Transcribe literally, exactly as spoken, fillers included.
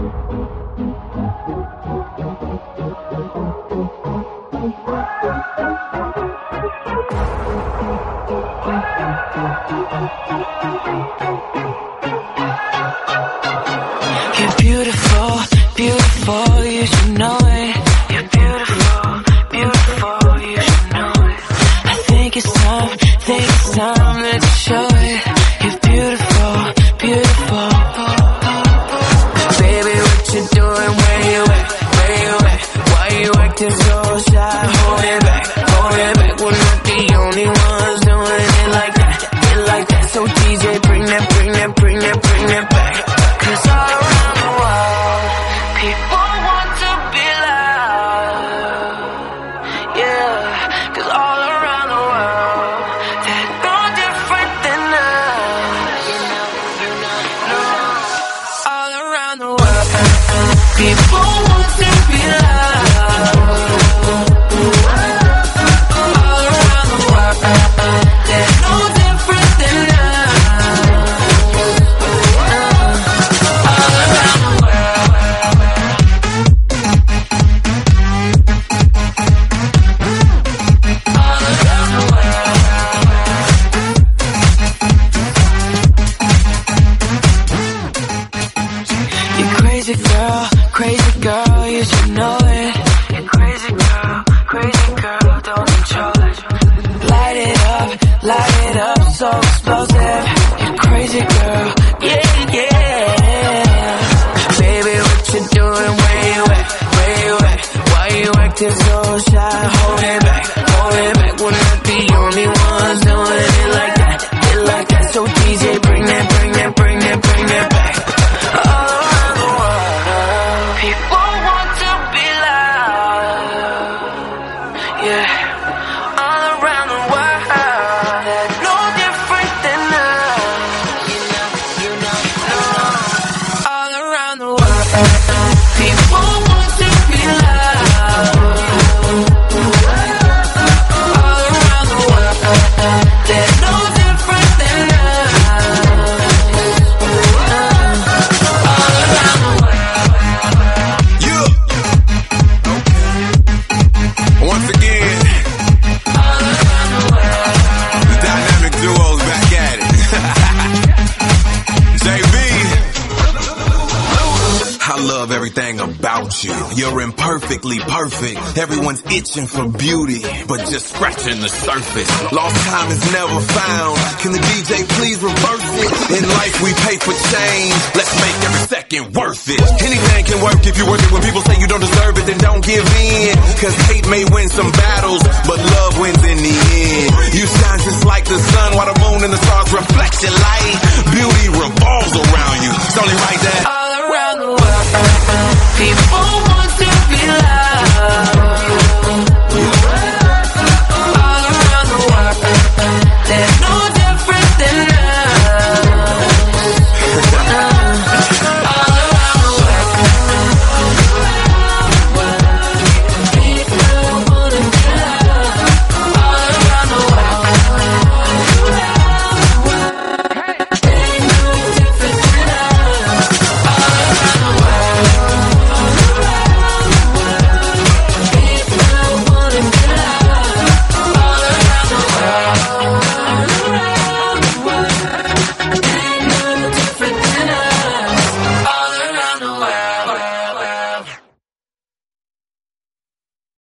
You're beautiful, beautiful, you should know it. You're beautiful, beautiful, you should know it. I think it's time, think it's time that you show it. You're beautiful, beautiful. Baby, what you doing? Where you at? Where you at? Why you acting so shy? Hold it back, hold it back. We're not the only ones doing it like that, it like that. So D J, bring that, bring that, bring that, bring that back. Cause all around the world, people want to be loved. Yeah, cause all around the world, they're no different than us. All around the world, people want to be loved. All around the world, they're no different than us. Crazy girl, crazy girl, you should know it. You're crazy girl, crazy girl, don't control it. Light it up, light it up, so explosive. You're crazy girl, yeah, yeah. Baby, what you doing? Where you at? Where you at? Why you acting so shy? Hold it back, hold it back. We're not the only ones doing it like that, it like that. So D J, bring that, bring that, bring that, bring that back. People want to be loved, yeah, all around the world, they're no different than us, you know, you know, you know. All around the world, people want to be loved, all around the world, they're no different than us, all around the world. Once again, the dynamic duo's back at it. J B, I love everything about you. You're imperfectly perfect. Everyone's itching for beauty, but just scratching the surface. Lost time is never found. Can the D J please reverse it? In life we pay for change. Let's make every second worth it. Anything can work if you work it. When people say you don't deserve it, then don't give in. Cause hate may win some battles, but love wins in the end. You shine just like the sun, while the moon and the stars reflect your light. Beauty revolves around you. It's only right that all around the world, people